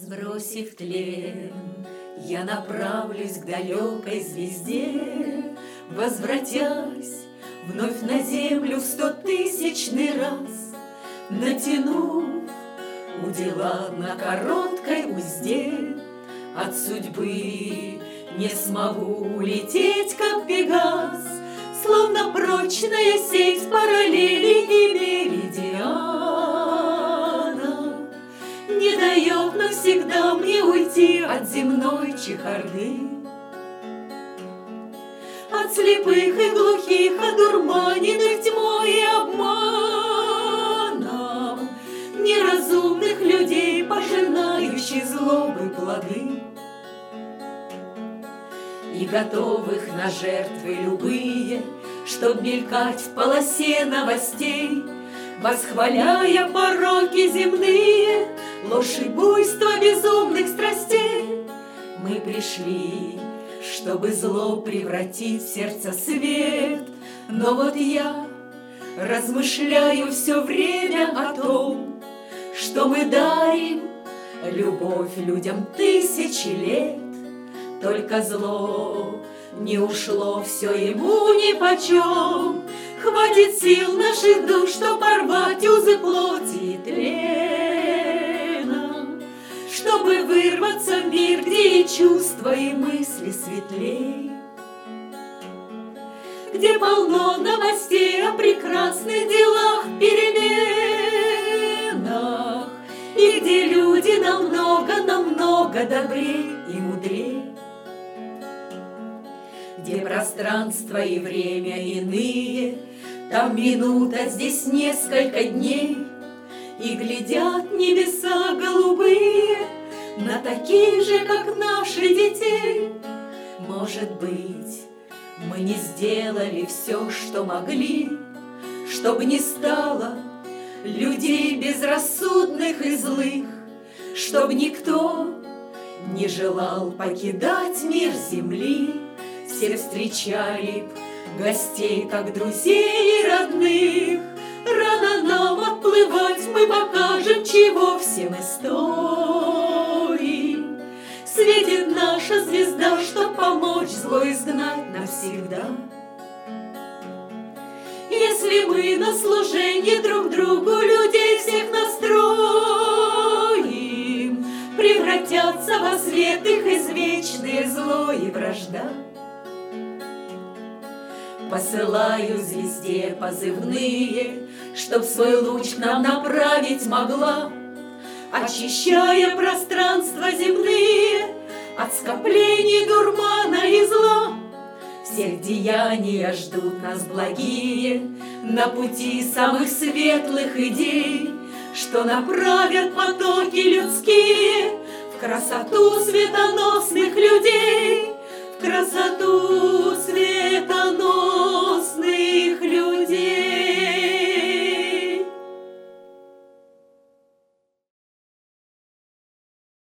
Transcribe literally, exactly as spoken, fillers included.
Сбросив тлен, я направлюсь к далекой звезде, возвратясь вновь на землю в стотысячный раз, натянув удила на короткой узде. От судьбы не смогу улететь, как Пегас, словно прочная сеть параллели и меридиана не дает навсегда мне уйти от земной чехарды, от слепых и глухих, одурманенных тьмой и обманом неразумных людей, пожинающих злобы плоды и готовых на жертвы любые, чтоб мелькать в полосе новостей, восхваляя пороки земные, ложь и буйство безумных страстей. Мы пришли, чтобы зло превратить в сердце свет, но вот я размышляю все время о том, что мы дарим любовь людям тысячи лет. Только зло не ушло, все ему нипочем. Хватит сил наших душ, что порвать узы плоти и тлена, чтобы вырваться в мир, где и чувства, и мысли светлей, где полно новостей о прекрасных делах, переменах, и где люди намного, намного добрей и мудрей, где пространство и время иные, там минута, здесь несколько дней, и глядят небеса голубые на таких же, как наши, детей. Может быть, мы не сделали все, что могли, чтобы не стало людей безрассудных и злых, чтоб никто не желал покидать мир земли. Все встречали б гостей, как друзей и родных. Рано нам отплывать, мы покажем, чего все мы стоим. Светит наша звезда, чтоб помочь зло изгнать навсегда. Если мы на служение друг другу людей всех настроим, превратятся во свет их извечное зло и вражда. Посылаю звезде позывные, чтоб свой луч к нам направить могла, очищая пространства земные от скоплений дурмана и зла. Всех деяния ждут нас благие на пути самых светлых идей, что направят потоки людские в красоту светоносных людей, в красоту светоносных